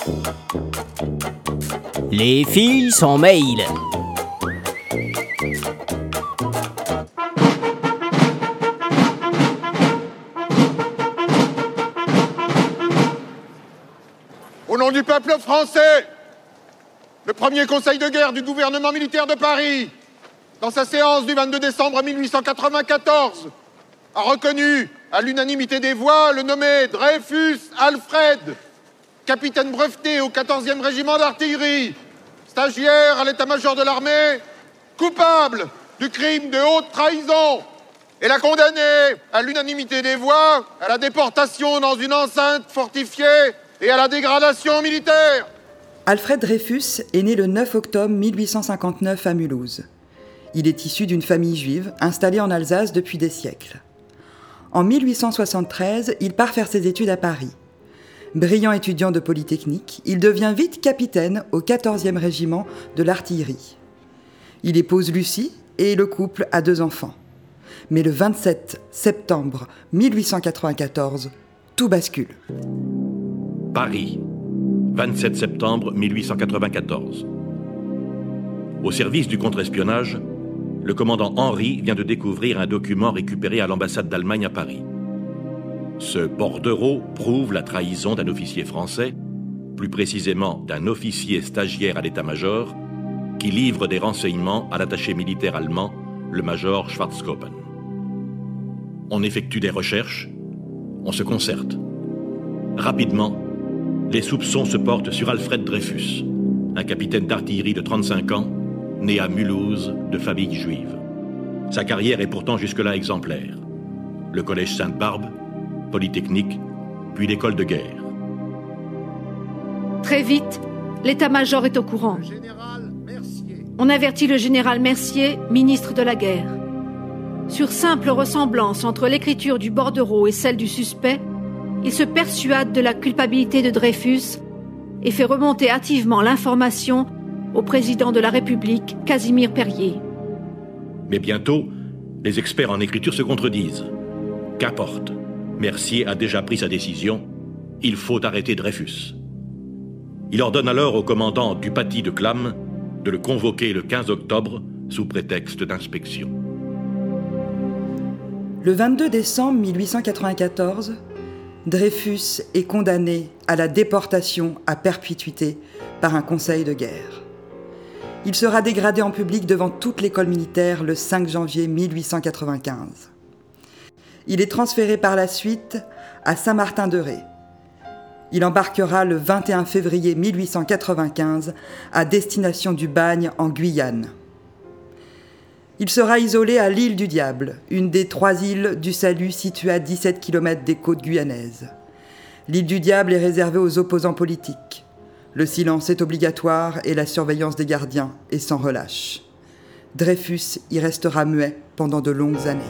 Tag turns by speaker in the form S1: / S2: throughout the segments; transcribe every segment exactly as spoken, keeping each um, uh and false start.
S1: Les filles sont mail.
S2: Au nom du peuple français, le premier conseil de guerre du gouvernement militaire de Paris, dans sa séance du vingt-deux décembre mille huit cent quatre-vingt-quatorze, a reconnu, à l'unanimité des voix, le nommé Dreyfus Alfred, capitaine breveté au quatorzième régiment d'artillerie, stagiaire à l'état-major de l'armée, coupable du crime de haute trahison, et l'a condamné, à l'unanimité des voix, à la déportation dans une enceinte fortifiée et à la dégradation militaire.
S3: Alfred Dreyfus est né le neuf octobre mille huit cent cinquante-neuf à Mulhouse. Il est issu d'une famille juive installée en Alsace depuis des siècles. En mille huit cent soixante-treize, il part faire ses études à Paris. Brillant étudiant de Polytechnique, il devient vite capitaine au quatorzième régiment de l'artillerie. Il épouse Lucie et le couple a deux enfants. Mais le vingt-sept septembre mille huit cent quatre-vingt-quatorze, tout bascule.
S4: Paris, vingt-sept septembre mille huit cent quatre-vingt-quatorze. Au service du contre-espionnage, le commandant Henry vient de découvrir un document récupéré à l'ambassade d'Allemagne à Paris. Ce bordereau prouve la trahison d'un officier français, plus précisément d'un officier stagiaire à l'état-major, qui livre des renseignements à l'attaché militaire allemand, le major Schwarzkoppen. On effectue des recherches, on se concerte. Rapidement, les soupçons se portent sur Alfred Dreyfus, un capitaine d'artillerie de trente-cinq ans, né à Mulhouse, de famille juive. Sa carrière est pourtant jusque-là exemplaire. Le collège Sainte-Barbe, Polytechnique, puis l'école de guerre.
S5: Très vite, l'état-major est au courant. On avertit le général Mercier, ministre de la guerre. Sur simple ressemblance entre l'écriture du bordereau et celle du suspect, il se persuade de la culpabilité de Dreyfus et fait remonter hâtivement l'information au président de la République, Casimir Perier.
S4: Mais bientôt, les experts en écriture se contredisent. Qu'importe, Mercier a déjà pris sa décision. Il faut arrêter Dreyfus. Il ordonne alors au commandant du paty de Clam de le convoquer le quinze octobre sous prétexte d'inspection.
S3: Le vingt-deux décembre mille huit cent quatre-vingt-quatorze, Dreyfus est condamné à la déportation à perpétuité par un conseil de guerre. Il sera dégradé en public devant toute l'école militaire le cinq janvier mille huit cent quatre-vingt-quinze. Il est transféré par la suite à Saint-Martin-de-Ré. Il embarquera le vingt et un février mille huit cent quatre-vingt-quinze à destination du Bagne en Guyane. Il sera isolé à l'île du Diable, une des trois îles du Salut située à dix-sept kilomètres des côtes guyanaises. L'île du Diable est réservée aux opposants politiques. Le silence est obligatoire et la surveillance des gardiens est sans relâche. Dreyfus y restera muet pendant de longues années.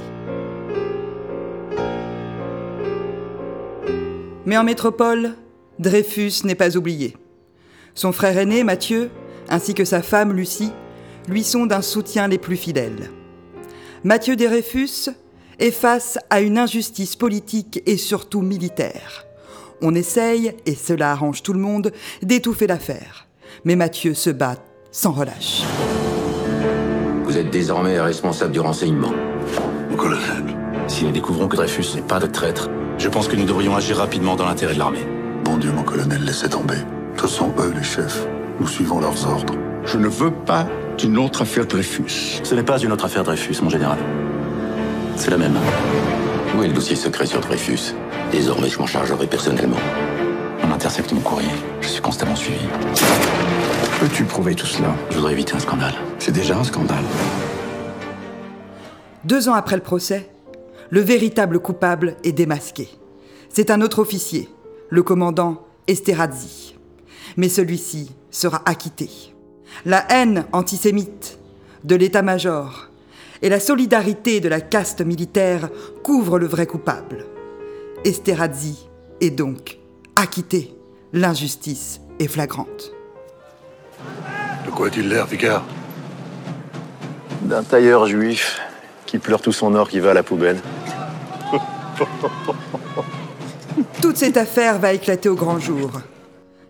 S3: Mais en métropole, Dreyfus n'est pas oublié. Son frère aîné, Mathieu, ainsi que sa femme, Lucie, lui sont d'un soutien les plus fidèles. Mathieu Dreyfus est face à une injustice politique et surtout militaire. On essaye, et cela arrange tout le monde, d'étouffer l'affaire. Mais Mathieu se bat sans relâche.
S6: Vous êtes désormais responsable du renseignement.
S7: Mon colonel,
S6: si nous découvrons que Dreyfus n'est pas de traître,
S7: je pense que nous devrions agir rapidement dans l'intérêt de l'armée.
S8: Bon Dieu, mon colonel, laissez tomber. Ce sont eux les chefs. Nous suivons leurs ordres.
S9: Je ne veux pas d'une autre affaire Dreyfus.
S6: Ce n'est pas une autre affaire Dreyfus, mon général. C'est la même. Où est le dossier secret sur Dreyfus? Désormais, je m'en chargerai personnellement. On intercepte mon courrier. Je suis constamment suivi.
S9: Peux-tu prouver tout cela?
S6: Je voudrais éviter un scandale.
S9: C'est déjà un scandale.
S3: Deux ans après le procès, le véritable coupable est démasqué. C'est un autre officier, le commandant Esterhazy. Mais celui-ci sera acquitté. La haine antisémite de l'état-major et la solidarité de la caste militaire couvrent le vrai coupable. Esterhazy est donc acquitté. L'injustice est flagrante.
S8: De quoi a-t-il l'air, Vicard?
S10: D'un tailleur juif qui pleure tout son or qui va à la poubelle.
S3: Toute cette affaire va éclater au grand jour.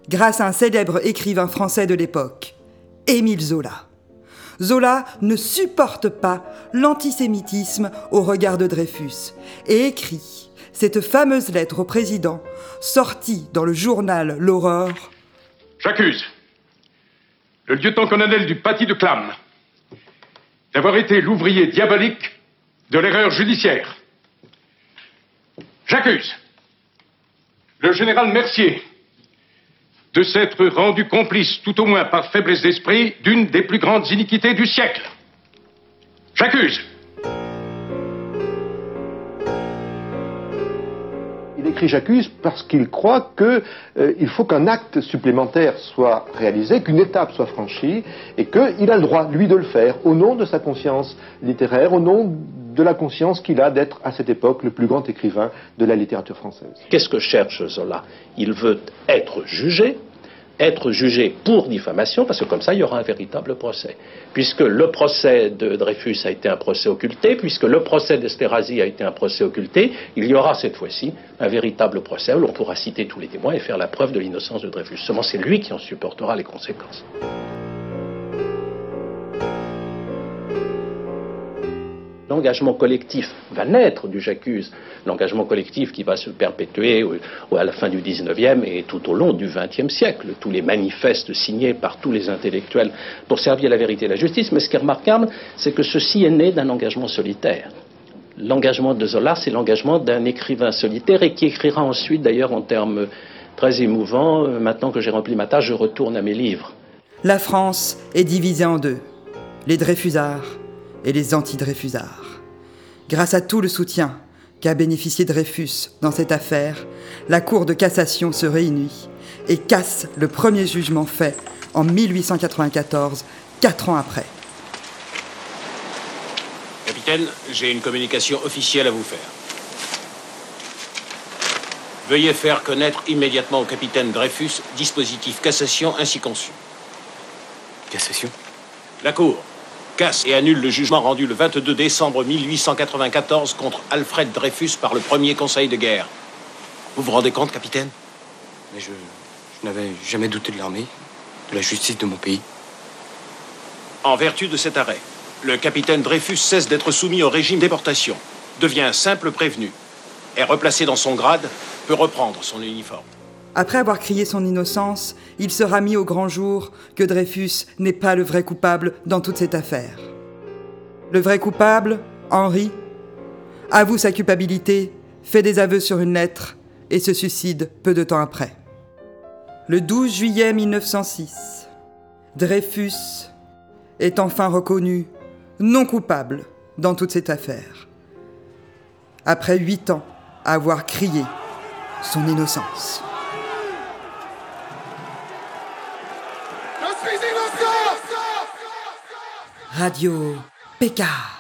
S3: grâce à un célèbre écrivain français de l'époque, Émile Zola. Zola ne supporte pas l'antisémitisme au regard de Dreyfus et écrit cette fameuse lettre au président, sortie dans le journal L'Aurore.
S11: J'accuse le lieutenant-colonel du Paty de Clam d'avoir été l'ouvrier diabolique de l'erreur judiciaire. J'accuse le général Mercier de s'être rendu complice, tout au moins par faiblesse d'esprit, d'une des plus grandes iniquités du siècle. J'accuse.
S10: Il écrit « J'accuse » parce qu'il croit qu'il euh, faut qu'un acte supplémentaire soit réalisé, qu'une étape soit franchie, et qu'il a le droit, lui, de le faire, au nom de sa conscience littéraire, au nom de la conscience qu'il a d'être, à cette époque, le plus grand écrivain de la littérature française.
S12: Qu'est-ce que cherche Zola? Il veut être jugé, être jugé pour diffamation, parce que comme ça, il y aura un véritable procès. Puisque le procès de Dreyfus a été un procès occulté, puisque le procès d'Esterhazy a été un procès occulté, il y aura cette fois-ci un véritable procès où l'on pourra citer tous les témoins et faire la preuve de l'innocence de Dreyfus. Seulement, c'est lui qui en supportera les conséquences. L'engagement collectif va naître du J'accuse, l'engagement collectif qui va se perpétuer à la fin du dix-neuvième et tout au long du vingtième siècle. Tous les manifestes signés par tous les intellectuels pour servir la vérité et la justice. Mais ce qui est remarquable, c'est que ceci est né d'un engagement solitaire. L'engagement de Zola, c'est l'engagement d'un écrivain solitaire et qui écrira ensuite, d'ailleurs, en termes très émouvants. Maintenant que j'ai rempli ma tâche, je retourne à mes livres.
S3: La France est divisée en deux, les Dreyfusards et les anti-Dreyfusards. Grâce à tout le soutien qu'a bénéficié Dreyfus dans cette affaire, la Cour de cassation se réunit et casse le premier jugement fait en mille huit cent quatre-vingt-quatorze, quatre ans après.
S13: Capitaine, j'ai une communication officielle à vous faire. Veuillez faire connaître immédiatement au capitaine Dreyfus dispositif cassation ainsi conçu.
S14: Cassation?
S13: La Cour casse et annule le jugement rendu le vingt-deux décembre mille huit cent quatre-vingt-quatorze contre Alfred Dreyfus par le premier Conseil de guerre. Vous vous rendez compte, capitaine?
S14: Mais je, je n'avais jamais douté de l'armée, de la justice de mon pays.
S13: En vertu de cet arrêt, le capitaine Dreyfus cesse d'être soumis au régime de déportation, devient simple prévenu, est replacé dans son grade, peut reprendre son uniforme.
S3: Après avoir crié son innocence, il sera mis au grand jour que Dreyfus n'est pas le vrai coupable dans toute cette affaire. Le vrai coupable, Henri, avoue sa culpabilité, fait des aveux sur une lettre et se suicide peu de temps après. Le douze juillet mille neuf cent six, Dreyfus est enfin reconnu non coupable dans toute cette affaire. Après huit ans à avoir crié son innocence. Radio P K.